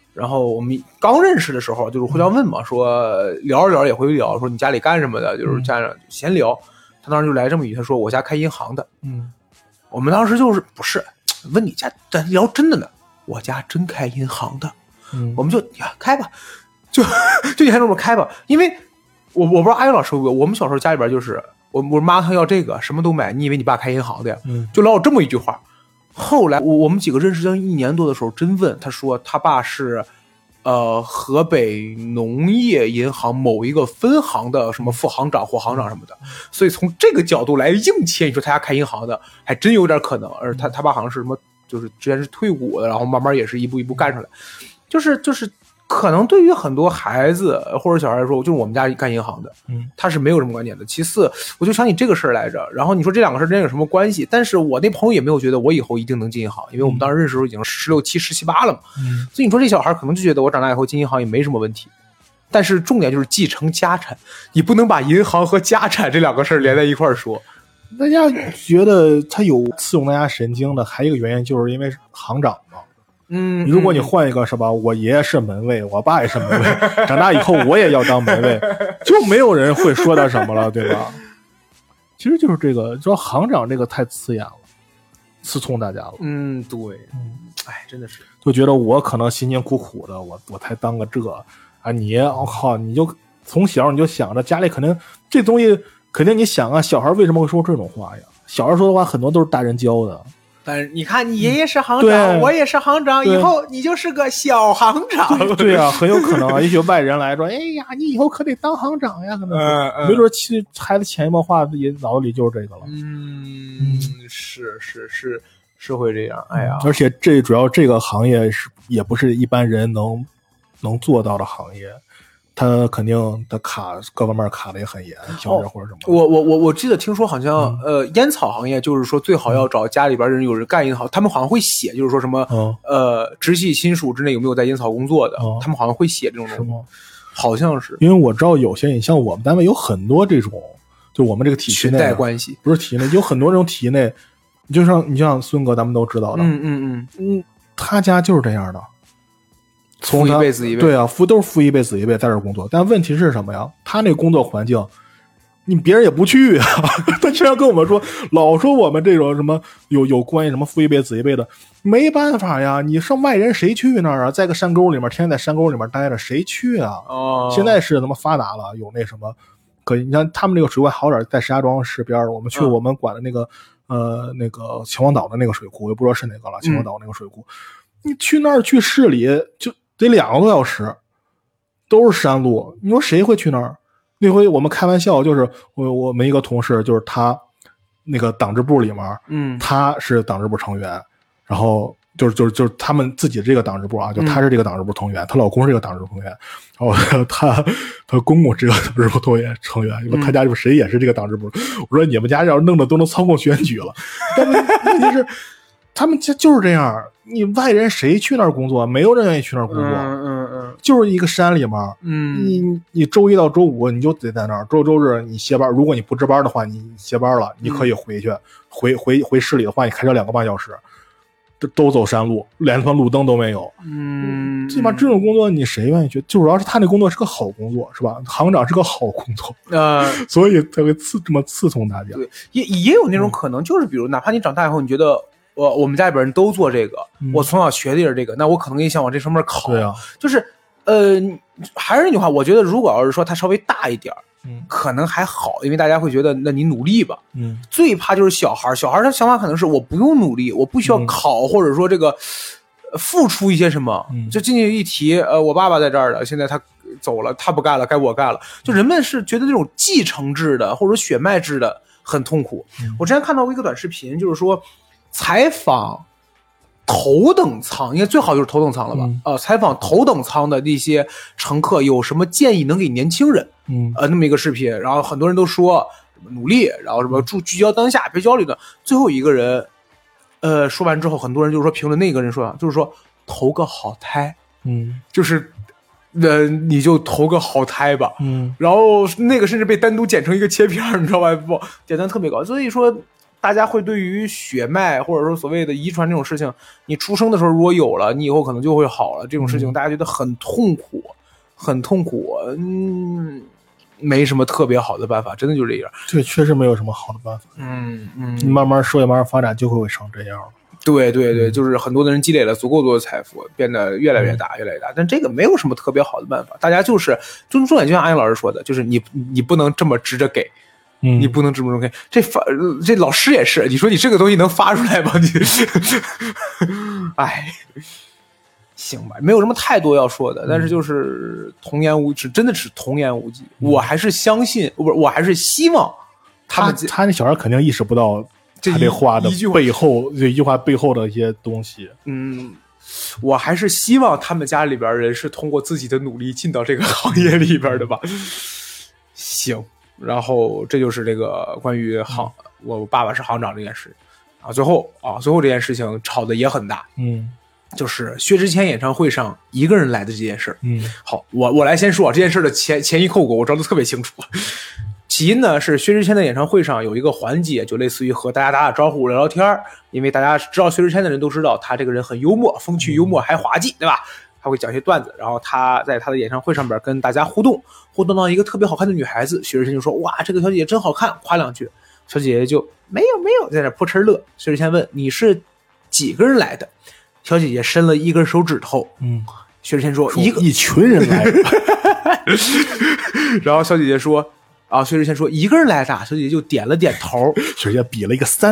然后我们刚认识的时候，就是互相问嘛，说聊着聊着也会聊，说你家里干什么的，就是家长闲聊。他当时就来这么一句，他说我家开银行的。我们当时就是不是问你家，咱聊真的呢，我家真开银行的。我们就呀开吧，就以前这么开吧，因为我不知道阿勇老师会不会，我们小时候家里边就是我妈她要这个什么都买，你以为你爸开银行的呀？就老有这么一句话。后来我们几个认识将近1年多的时候，真问他说他爸是河北农业银行某一个分行的什么副行长或行长什么的，所以从这个角度来硬切，你说他家开银行的还真有点可能。而他爸好像是什么，就是之前是退伍的，然后慢慢也是一步一步干上来，就是可能对于很多孩子或者小孩来说，就是我们家干银行的，他是没有什么观点的。其次，我就想起这个事儿来着，然后你说这两个事之间有什么关系？但是我那朋友也没有觉得我以后一定能进银行，因为我们当时认识的时候已经16、17、17、18了嘛，所以你说这小孩可能就觉得我长大以后进银行也没什么问题。但是重点就是继承家产，你不能把银行和家产这两个事儿连在一块儿说。 大家觉得他有刺痛大家神经的，还有一个原因就是因为行长嘛。如果你换一个是吧，我爷爷是门卫，我爸也是门卫，长大以后我也要当门卫，就没有人会说他什么了，对吧？其实就是这个，说行长这个太刺眼了，刺痛大家了。 对，哎，真的是， 就觉得我可能辛辛苦苦的，我才当个这啊，你我靠，你就从小你就想着家里肯定这东西，肯定你想啊，小孩为什么会说这种话呀？小孩说的话很多都是大人教的。 但是你看，你爷爷是行长，我也是行长，以后你就是个小行长。 对啊，很有可能啊。也许外人来说，哎呀，你以后可得当行长呀，可能没准孩子潜移默化也脑子里就是这个了。 是会这样。哎呀， 而且主要这个行业也不是一般人能做到的行业。他肯定的各方面卡的也很严，消费或者什么。 我记得听说好像烟草行业就是说最好要找家里边人有人干烟草，他们好像会写，就是说什么直系亲属之内有没有在烟草工作的，他们好像会写这种东西，好像是。 因为我知道有些，你像我们单位有很多这种，就我们这个体系内裙带关系， 不是体系内，有很多这种体系内，你像孙哥，咱们都知道的，他家就是这样的。 父一辈子一辈， 对啊，都是父一辈子一辈在这工作，但问题是什么呀？他那工作环境，你别人也不去啊。他经常跟我们说，老说我们这种什么有关系什么父一辈子一辈的，没办法呀，你上外人谁去那儿啊？在个山沟里面，天天在山沟里面待着，谁去啊？现在是他妈发达了，有那什么，可以，你像他们那个水库好点，在石家庄市边，我们去我们管的那个秦皇岛的那个水库，我也不知道是哪个了，秦皇岛那个水库，你去那儿去市里就得2个多小时，都是山路。你说谁会去那儿？那回我们开玩笑，就是我们一个同事，就是他那个党支部里面，他是党支部成员，然后就是他们自己这个党支部啊，就他是这个党支部成员，她老公是这个党支部成员，然后他公公是这个党支部成员，因为他家就谁也是这个党支部。我说你们家要是弄得都能操控选举了，但问题是他们家就是这样。你外人谁去那儿工作？没有人愿意去那儿工作。就是一个山里面，你周一到周五你就得在那儿，周日你歇班，如果你不值班的话，你歇班了，你可以回去，回市里的话，你开车2个半小时，都走山路，连他妈路灯都没有。起码这种工作你谁愿意去？就主要是他那工作是个好工作，是吧？行长是个好工作，所以他会这么刺痛大家。 对，也有那种可能，就是比如哪怕你长大以后，你觉得。我们家里边人都做这个，我从小学的也是这个，那我可能也想往这方面考。 对啊， 就是还是那句话，我觉得如果要是说他稍微大一点，可能还好，因为大家会觉得那你努力吧。最怕就是小孩他想法可能是我不用努力，我不需要考，或者说这个付出一些什么，就进去一提，我爸爸在这儿的，现在他走了，他不干了，该我干了。就人们是觉得那种继承制的或者血脉制的很痛苦。我之前看到过一个短视频，就是说。采访头等舱，应该最好就是头等舱了吧？采访头等舱的那些乘客有什么建议能给年轻人？那么一个视频，然后很多人都说努力，然后什么聚焦当下，别焦虑的。最后一个人，说完之后，很多人就是说评论那个人说，就是说投个好胎，就是你就投个好胎吧，然后那个甚至被单独剪成一个切片，你知道吧？不，点赞特别高，所以说。 大家会对于血脉或者说所谓的遗传这种事情，你出生的时候如果有了，你以后可能就会好了，这种事情大家觉得很痛苦，很痛苦。没什么特别好的办法，真的就是这样。 对，确实没有什么好的办法。慢慢社会慢慢发展，就会成这样了。 对对对，就是很多的人积累了足够多的财富，变得越来越大，越来越大。但这个没有什么特别好的办法，大家就是重点，就像阿英老师说的，就是你不能这么直着给。你不能这么给，这老师也是，你说你这个东西能发出来吗？你，哎，行吧，没有什么太多要说的，但是就是童言无忌，真的是童言无忌。我还是相信，不是，我还是希望他那小孩肯定意识不到他这话的背后，这一句话背后的一些东西。 我还是希望他们家里边人是通过自己的努力进到这个行业里边的吧。行。然后这就是这个关于我爸爸是行长这件事啊，最后这件事情吵得也很大，就是薛之谦演唱会上一个人来的这件事，好，我来先说这件事的前因后果，我知道的特别清楚。起因呢是薛之谦的演唱会上有一个环节，就类似于和大家打打招呼、聊聊天，因为大家知道薛之谦的人都知道他这个人很幽默，风趣幽默还滑稽，对吧？他会讲一些段子，然后他在他的演唱会上边跟大家互动到一个特别好看的女孩子，薛之谦就说哇这个小姐姐真好看，夸两句，小姐姐就没有在那破哧乐。薛之谦问你是几个人来的，小姐姐伸了一根手指头，薛之谦说一群人来的然后小姐姐说薛之谦说一个人来的，小姐姐就点了点头， 小姐姐比了一个3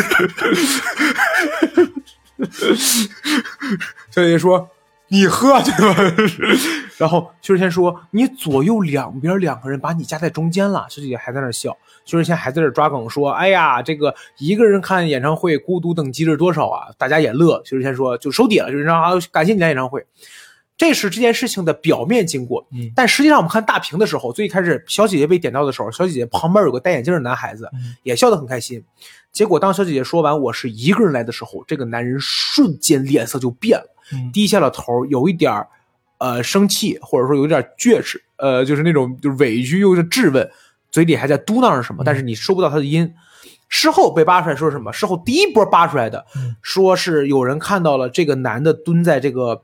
小姐姐说你喝对吧？然后薛之谦说你左右两边2个人把你夹在中间了，小姐姐还在那笑，薛之谦还在那抓梗说哎呀这个一个人看演唱会孤独等级是多少啊，大家也乐。薛之谦说就收底了，就是感谢你来演唱会。这是这件事情的表面经过，但实际上我们看大屏的时候，最开始小姐姐被点到的时候，小姐姐旁边有个戴眼镜的男孩子也笑得很开心。结果当小姐姐说完我是一个人来的时候，这个男人瞬间脸色就变了，低下了头，有一点生气，或者说有点倔持，就是那种就是委屈又是质问，嘴里还在嘟囔着什么，但是你收不到他的音。事后被扒出来说什么？事后第一波扒出来的，说是有人看到了这个男的蹲在这个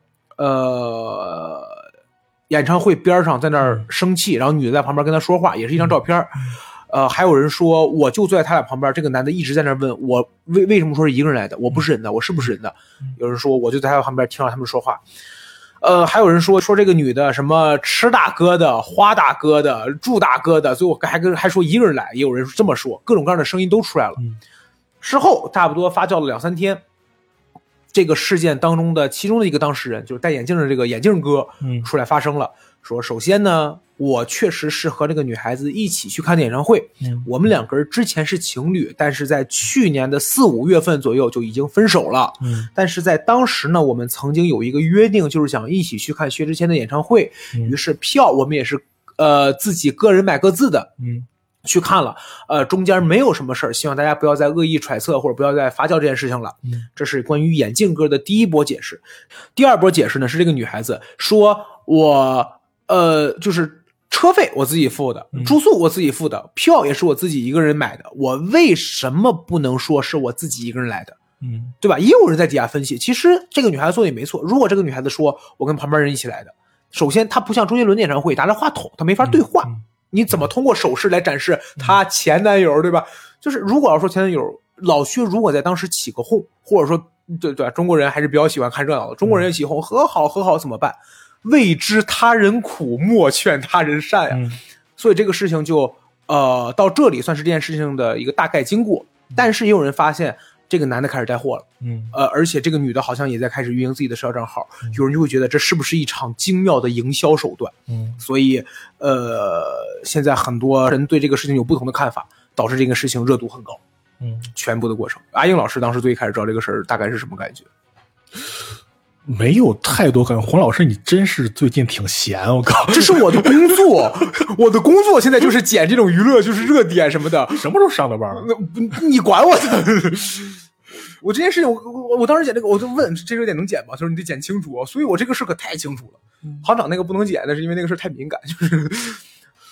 演唱会边上在那儿生气，然后女的在旁边跟他说话，也是一张照片。还有人说我就坐在他俩旁边，这个男的一直在那问我为什么说是一个人来的，我不是人的，我是不是人的？有人说我就在他旁边听到他们说话。还有人说这个女的什么吃大哥的、花大哥的、住大哥的，最后还说一个人来，也有人这么说，各种各样的声音都出来了。事后差不多发酵了2-3天，这个事件当中的其中的一个当事人，就是戴眼镜的这个眼镜哥出来发声了，说首先呢我确实是和这个女孩子一起去看的演唱会，我们2个人之前是情侣，但是在去年的4-5月份左右就已经分手了。但是在当时呢我们曾经有一个约定，就是想一起去看薛之谦的演唱会，于是票我们也是自己个人买各自的去看了，中间没有什么事儿，希望大家不要再恶意揣测或者不要再发酵这件事情了。这是关于眼镜哥的第一波解释。第二波解释呢是这个女孩子说我就是车费我自己付的，住宿我自己付的，票也是我自己一个人买的，我为什么不能说是我自己一个人来的？对吧？也有人在底下分析，其实这个女孩子说的也没错。如果这个女孩子说我跟旁边人一起来的，首先她不像周杰伦演唱会拿着话筒，她没法对话，你怎么通过手势来展示她前男友，对吧？就是如果要说前男友，老薛如果在当时起个哄，或者说对，中国人还是比较喜欢看热闹的，中国人起哄和好怎么办？未知他人苦，莫劝他人善呀。所以这个事情就到这里算是这件事情的一个大概经过。但是也有人发现这个男的开始带货了，而且这个女的好像也在开始运营自己的社交账号，有人就会觉得这是不是一场精妙的营销手段？所以现在很多人对这个事情有不同的看法，导致这个事情热度很高。全部的过程，阿英老师当时最开始知道这个事儿大概是什么感觉？ 没有太多感觉。黄老师，你真是最近挺闲，我靠！ 这是我的工作，我的工作现在就是剪这种娱乐，就是热点什么的。 什么时候上的班了？ 你管我的！我这件事情，我当时剪这个，我就问这热点能剪吗？他说你得剪清楚，所以我这个事可太清楚了。行长那个不能剪，那是因为那个事太敏感，就是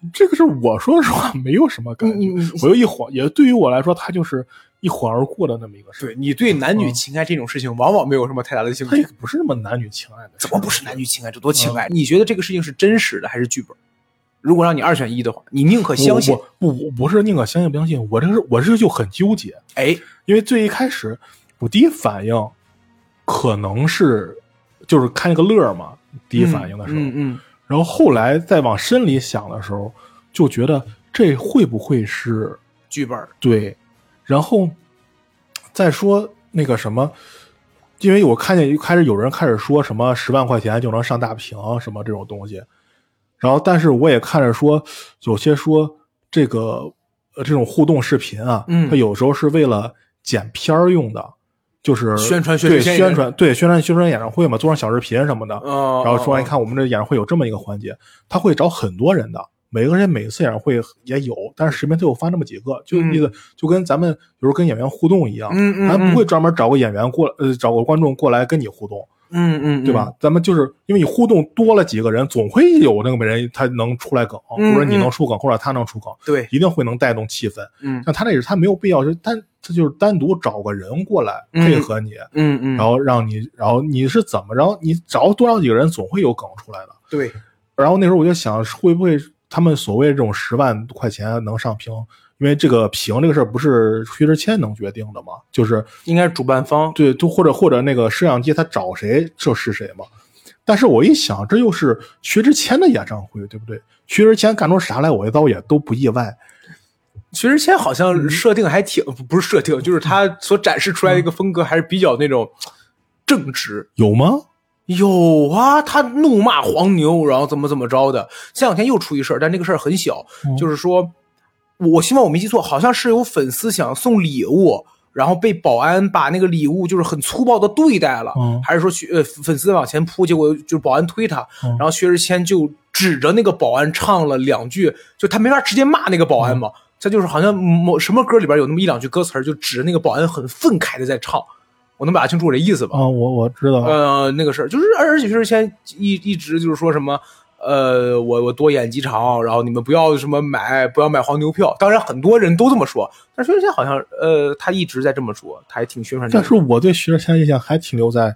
这个是我说实话没有什么感觉，我又一晃，也对于我来说，它就是一晃而过的那么一个事。 对，你对男女情爱这种事情，往往没有什么太大的兴趣。 它不是那么男女情爱的。 怎么不是男女情爱？这多情爱！你觉得这个事情是真实的还是剧本？如果让你2选1的话，你宁可相信？ 不是宁可相信不相信，我这就很纠结。 哎， 因为最一开始我第一反应可能是就是看一个乐嘛，第一反应的时候，然后后来再往深里想的时候，就觉得这会不会是剧本？ 对，然后再说那个什么，因为我看见开始有人开始说什么10万块钱就能上大屏什么这种东西，然后但是我也看着说有些说这个这种互动视频啊，它有时候是为了剪片用的。就是宣传演唱会嘛，做上小视频什么的，然后说你看我们这演唱会有这么一个环节，他会找很多人的，每个人每次演唱会也有，但是视频他有发那么几个，就那个就跟咱们有时候跟演员互动一样，咱不会专门找个演员过来，找个观众过来跟你互动，对吧？咱们就是因为你互动多了几个人，总会有那个人他能出来梗，或者你能出梗，或者他能出梗， 对， 一定会能带动气氛。像他那也是他没有必要，他就是单独找个人过来配合你，然后然后你是怎么着，你找多少几个人总会有梗出来的。 对， 然后那时候我就想，会不会他们所谓这种10万块钱能上屏？因为这个屏这个事儿不是薛之谦能决定的嘛，就是应该是主办方， 对，就或者那个摄像机他找谁就是谁嘛。但是我一想，这又是薛之谦的演唱会，对不对？薛之谦干出啥来，我倒也都不意外。 薛之谦好像设定还挺，不是设定，就是他所展示出来的一个风格还是比较那种正直。 有吗？ 有啊，他怒骂黄牛，然后怎么着的。前2天又出一事儿，但这个事儿很小，就是说，我希望我没记错，好像是有粉丝想送礼物，然后被保安把那个礼物就是很粗暴的对待了，还是说粉丝往前扑，结果就是保安推他，然后薛之谦就指着那个保安唱了2句，就他没法直接骂那个保安嘛。他就是好像什么歌里边有那么1-2句歌词，就指着那个保安很愤慨的在唱，我能表达清楚我这意思吧？ 我知道。 那个事儿就是，而且薛之谦一直就是说什么，我多演几场，然后你们不要买黄牛票。当然很多人都这么说，但是薛之谦好像他一直在这么说，他还挺宣传。 但是我对薛之谦印象还停留在，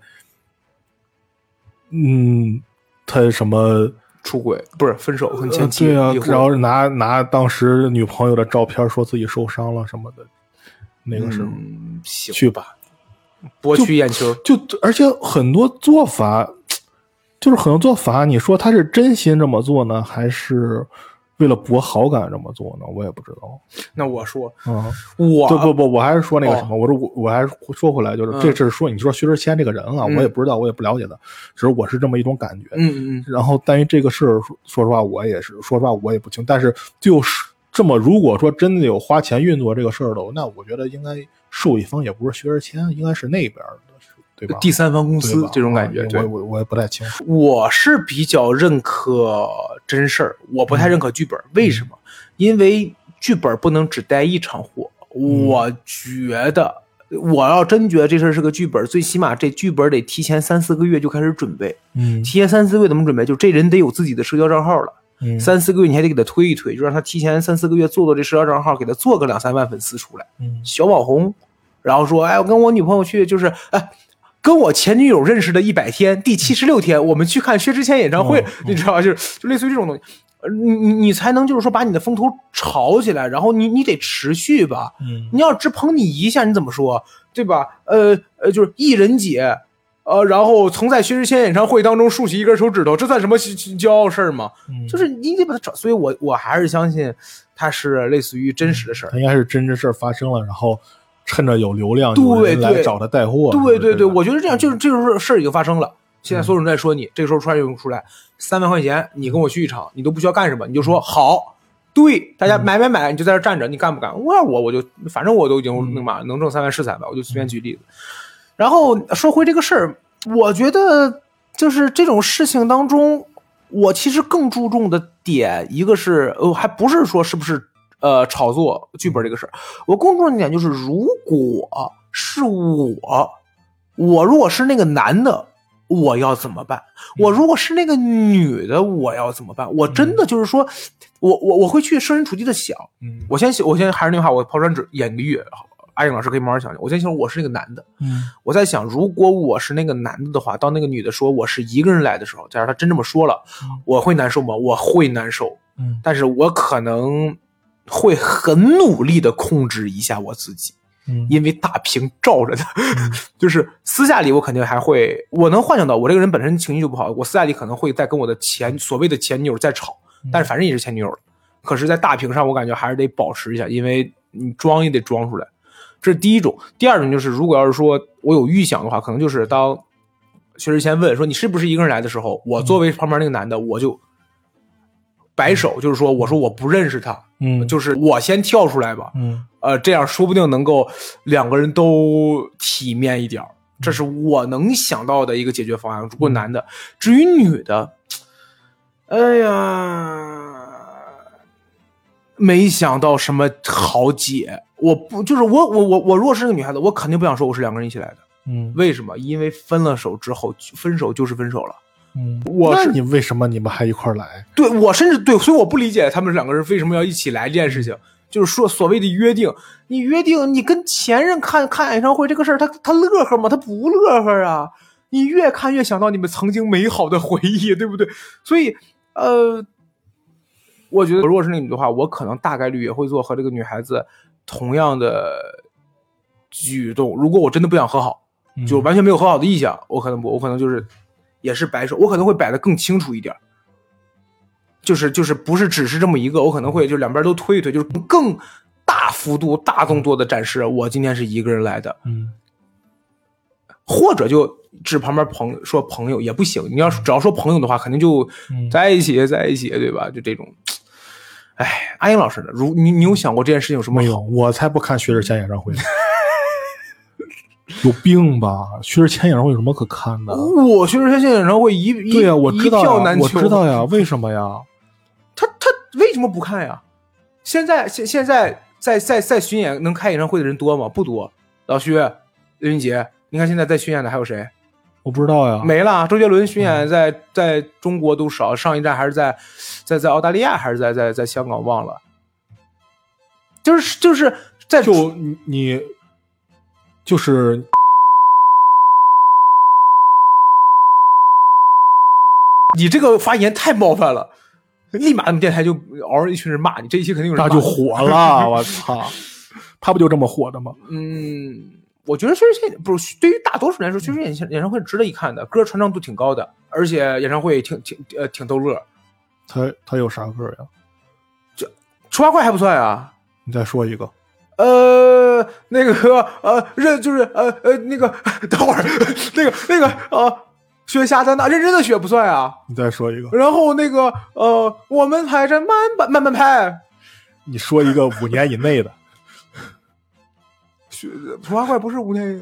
他什么。 出轨不是分手很前期， 对啊，然后拿当时女朋友的照片说自己受伤了什么的，那个时候去吧， 博取眼球， 就而且很多做法，你说他是真心这么做呢，还是为了博好感这么做呢？我也不知道。 那我说， 我还是说那个什么，我还是说回来，就是这是说你说薛之谦这个人啊，我也不知道，我也不了解的，只是我是这么一种感觉。然后但于这个事说实话，我也不清。但是就是这么，如果说真的有花钱运作这个事儿的，那我觉得应该受益方也不是薛之谦，应该是那边的。对吧？ 第三方公司这种感觉， 我也不太清楚。 我是比较认可真事儿，我不太认可剧本。为什么？因为剧本不能只带一场火。我觉得，我要真觉得这事儿是个剧本，最起码这剧本得提前3-4个月就开始准备。提前3-4个月怎么准备？就这人得有自己的社交账号了。3-4个月你还得给他推一推，就让他提前3-4个月做这社交账号，给他做个2-3万粉丝出来。小网红，然后说，哎，我跟我女朋友去，就是跟我前女友认识的100天，第76天，我们去看薛之谦演唱会，你知道吧？就类似于这种东西，你才能就是说把你的风头炒起来，然后你得持续吧。你要只捧你一下，你怎么说，对吧？就是艺人姐，然后曾在薛之谦演唱会当中竖起1根手指头，这算什么骄傲事儿吗？就是你得把它找，所以我还是相信它是类似于真实的事儿， 应该是真事儿发生了，然后。趁着有流量， 对， 来找他带货。 对，我觉得这样就是这种事儿已经发生了。现在所有人在说你，这个时候突然有人出来，3万块钱，你跟我去一场，你都不需要干什么，你就说好，对，大家买，你就在这站着，你干不干？我就反正我都已经能挣3万是3万吧，我就随便举例子。然后说回这个事儿，我觉得就是这种事情当中，我其实更注重的点，一个是还不是说是不是。炒作剧本这个事儿，我更重要的点就是，如果是我如果是那个男的， 我要怎么办？我如果是那个女的，我要怎么办？我真的就是说，我会去设身处地的想。我先还是那句话，我抛砖引玉。阿英老师可以慢慢想想。我先想我是那个男的，我在想，如果我是那个男的的话，当那个女的说我是一个人来的时候，假如她真这么说了，我会难受吗？我会难受。但是我可能会很努力的控制一下我自己。因为大屏照着他，就是私下里我肯定还会，我能幻想到我这个人本身情绪就不好，我私下里可能会在跟我的所谓的前女友在吵，但是反正也是前女友了。可是在大屏上我感觉还是得保持一下，因为你装也得装出来。这是第一种。第二种就是如果要是说我有预想的话，可能就是当薛之谦问说你是不是一个人来的时候，我作为旁边那个男的，我就摆手，就是说我说我不认识他，就是我先跳出来吧，这样说不定能够两个人都体面一点，这是我能想到的一个解决方案。如果男的，至于女的，哎呀，没想到什么好解。我不就是我如果是个女孩子，我肯定不想说我是两个人一起来的。为什么？因为分了手之后，分手就是分手了。 那你为什么你们还一块来？ 对，我甚至对，所以我不理解他们两个人为什么要一起来这件事情。就是说所谓的约定，你约定你跟前任看演唱会这个事儿，他乐呵吗？他不乐呵啊！你越看越想到你们曾经美好的回忆，对不对？所以我觉得如果是那女的话，我可能大概率也会做和这个女孩子同样的举动。如果我真的不想和好，就完全没有和好的意向，我可能就是也是摆手，我可能会摆得更清楚一点。就是不是只是这么一个，我可能会就两边都推一推，就是更大幅度大动作的展示我今天是一个人来的。或者就指旁边说朋友也不行，你要只要说朋友的话肯定就在一起对吧？就这种。哎，阿英老师呢？你有想过这件事情有什么？ 没有，我才不看薛之谦演唱会呢。有病吧？薛之谦演唱会有什么可看的？ 我薛之谦演唱会对呀，我知道呀， 我知道呀，为什么呀？ 他为什么不看呀？现在在巡演能开演唱会的人多吗？不多。老薛、刘云杰，你看现在在巡演的还有谁？ 我不知道呀， 没了。周杰伦巡演在中国都少，上一站还是在澳大利亚，还是在香港忘了。就是在你就是你这个发言太冒犯了。立马他们电台就嗷一群人骂你，这一期肯定有人骂那就火了，我操！他不就这么火的吗？ 我觉得薛之谦不是对于大多数人来说，薛之谦演唱会值得一看的，歌传唱度挺高的，而且演唱会挺逗乐。 他有啥歌呀？ 这出八怪还不算啊。 你再说一个。 那个就是那个等会儿那个雪下的那认真的雪不算啊。 你再说一个。 然后那个我们拍着慢慢拍。 你说一个5年以内的。 出八怪不是5年，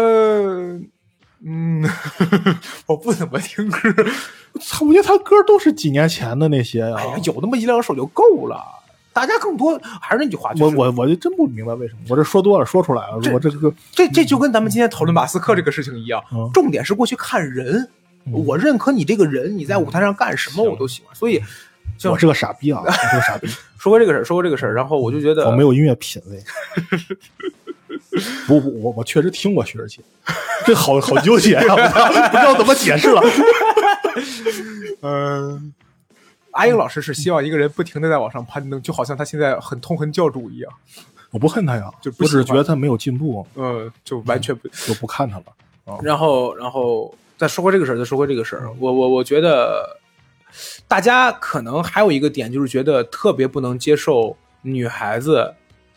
我不怎么听歌。 我觉得他歌都是几年前的那些呀。 哎呀，有那么1-2首就够了。大家更多还是那句话，就是我就真不明白为什么我这说多了说出来了。我这就跟咱们今天讨论马斯克这个事情一样，重点是过去看人。我认可你这个人，你在舞台上干什么我都喜欢。所以我是个傻逼啊，我是个傻逼。 说过这个事儿，然后我就觉得我没有音乐品味。不，我确实听过薛之谦，这好纠结啊，不知道怎么解释了。 阿英老师是希望一个人不停的在往上攀登，就好像他现在很痛恨教主一样。 我不恨他呀，我只是觉得他没有进步。 就完全就不看他了。 然后再说回这个事儿，我觉得大家可能还有一个点，就是觉得特别不能接受女孩子，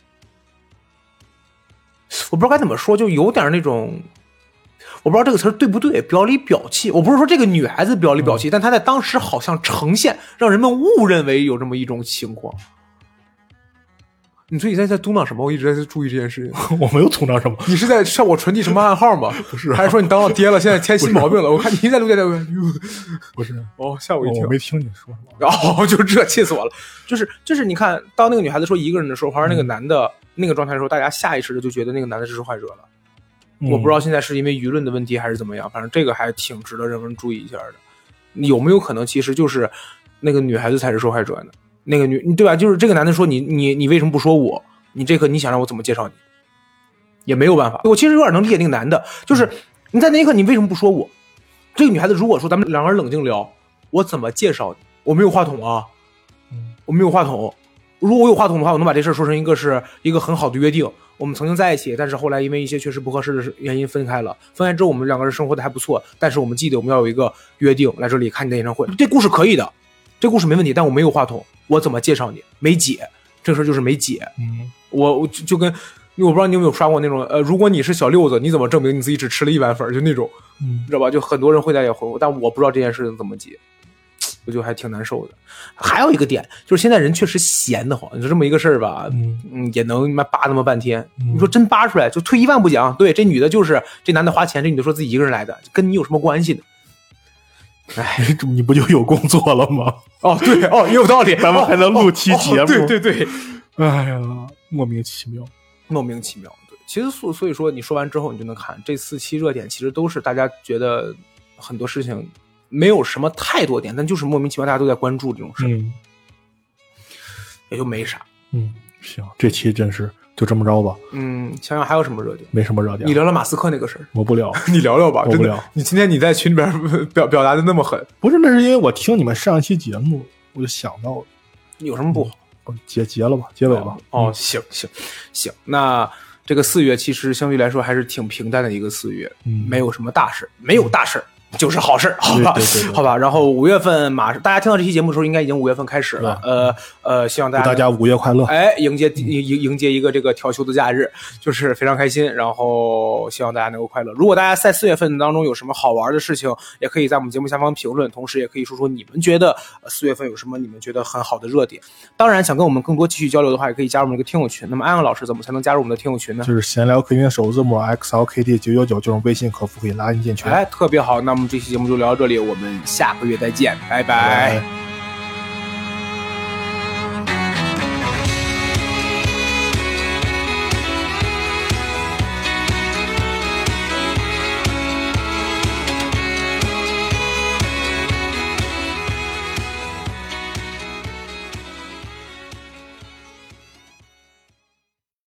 我不知道该怎么说，就有点那种，我不知道这个词对不对，表里表气。我不是说这个女孩子表里表气，但她在当时好像呈现，让人们误认为有这么一种情况。你说你在嘟囔什么？我一直在注意这件事情。 我没有嘟囔什么。 你是在向我传递什么暗号吗？ 不是、 还是说你当我爹了，现在添新毛病了？我看你在录电台。 不是。 吓我一跳。 我没听你说什么。 就这气死我了。就是你看，当那个女孩子说一个人的时候，或者那个男的那个状态的时候，大家下意识的就觉得那个男的是受害者了。 我不知道现在是因为舆论的问题还是怎么样，反正这个还挺值得人们注意一下的。有没有可能其实就是那个女孩子才是受害者呢？那个对吧？就是这个男的说你为什么不说我？你这个你想让我怎么介绍你？也没有办法。我其实有点能理解那个男的，就是你在那一刻你为什么不说我？这个女孩子如果说咱们两个人冷静聊，我怎么介绍你？我没有话筒啊，我没有话筒。如果我有话筒的话，我能把这事说成是一个很好的约定。我们曾经在一起，但是后来因为一些确实不合适的原因分开了。分开之后，我们两个人生活的还不错，但是我们记得我们要有一个约定，来这里看你的演唱会。这故事可以的，这故事没问题，但我没有话筒，我怎么介绍你？没解，这事就是没解。我就跟我不知道你有没有刷过那种如果你是小六子，你怎么证明你自己只吃了1碗粉？就那种，你知道吧？就很多人会在也回我，但我不知道这件事情怎么解。我就还挺难受的。还有一个点就是现在人确实闲得慌，就这么一个事儿吧，也能扒那么半天。你说真扒出来，就退1万步讲，对，这女的就是这男的花钱，这女的说自己一个人来的，跟你有什么关系呢？ 哎，你不就有工作了吗？ 哦，对，哦，也有道理， 咱们还能录期节目。 对对对， 哎呀，莫名其妙， 莫名其妙。对，其实所以说你说完之后，你就能看这4期热点，其实都是大家觉得很多事情。没有什么太多点，但就是莫名其妙大家都在关注这种事，也就没啥。 行，这期真是就这么着吧。 想想还有什么热点？ 没什么热点。 你聊聊马斯克那个事儿。 我不聊。 你聊聊吧， 我不聊。 你今天你在群里边表达的那么狠， 不是？那是因为我听你们上一期节目，我就想到了。 有什么不好？ 结了吧，结尾吧。 行，那这个4月其实相对来说还是挺平淡的一个4月，没有什么大事，没有大事。就是好事，好吧， 对好吧。然后5月份大家听到这期节目的时候，应该已经5月份开始了。希望大家 5月快乐， 迎接一个这个调休的假日，就是非常开心。然后希望大家能够快乐。如果大家在4月份当中有什么好玩的事情，也可以在我们节目下方评论，同时也可以说说你们觉得4月份有什么你们觉得很好的热点。当然，想跟我们更多继续交流的话，也可以加入我们这个听友群。那么安安老师怎么才能加入我们的听友群呢？ 就是闲聊客厅的首字母 XLKT999，这种微信客服可以拉您进群。 特别好。那么这期节目就聊到这里，我们下个月再见，拜拜。